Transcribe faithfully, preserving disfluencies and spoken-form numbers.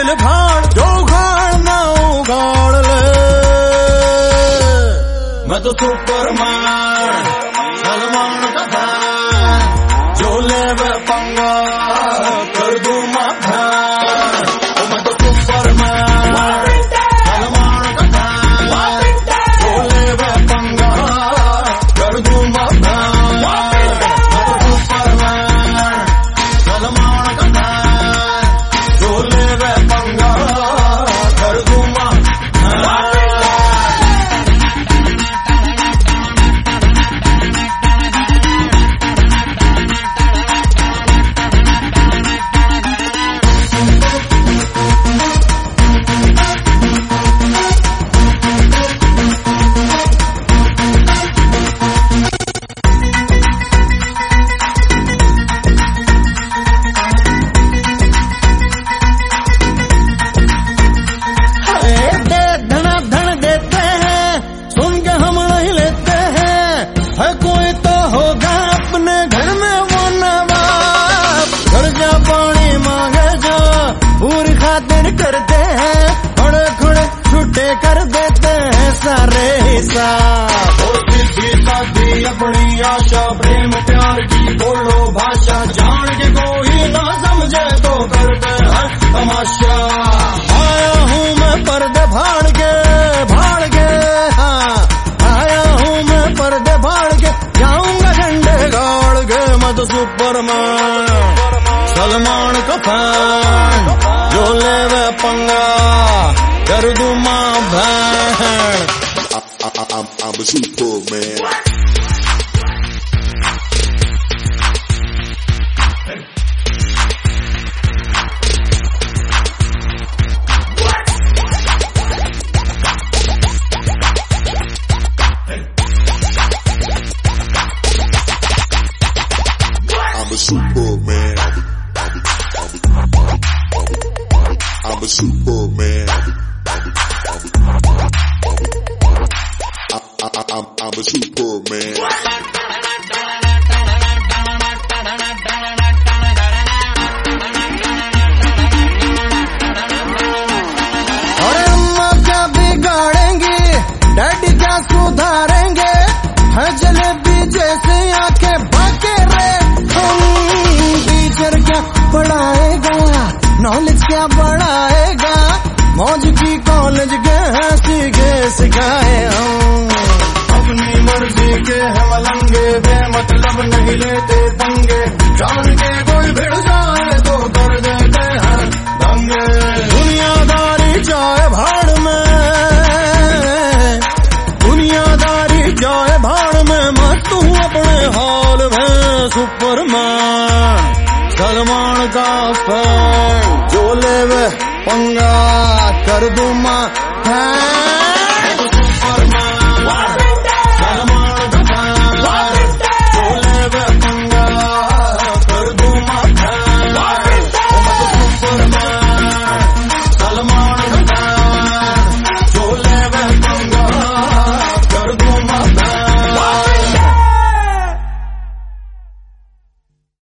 दिल फाड़ जो उखाड़ना उखाड़ ले। मैं तो सुपरमैन सलमान का फैन, जो ले वे पंगा कर दूं माथा। मैं तो सुपरमैन सलमान का फैन, जो ले वे पंगा कर दूं माथा। करते हैं खड़े खड़े छुट्टे कर देते हैं सारे हिसाब। सीधी साधी अपनी आशा, प्रेम प्यार की बोलो भाषा, जान के कोई ना समझे तो करते हैं तमाशा। आया हूँ मैं पर्दे फाड़ के फाड़ के, हाँ आया हूँ मैं पर्दे फाड़ के, जाऊंगा झंडे गाड़ के। मैं तो सुपरमैन सलमान का फैन, जो ले वे पंगा कर दूं मां बहन। I'm a Superman. I'm a Superman. I'm a Superman. I, I, I'm, I'm a Superman. अरे अम्मा क्या बिगाड़ेंगे, डैडी क्या सुधारेंगे, है जलेबी जैसे आंखें बाके रे। टीचर क्या पढ़ाएगा, नॉलेज क्या बढ़ाएगा, मौज की कॉलेज गए सीखे सिखाए हम। अपनी मर्जी के है मलंगे, बेमतलब नहीं लेते पंगे, जान के कोई भिड़ जाए तो कर देते हैं दंगे। दुनियादारी जाए भाड़ में, दुनियादारी जाए भाड़ में, मस्त हूँ अपने हाल में। सुपरमैन सलमान का फैन, जो ले वे पंगा कर दूं मां।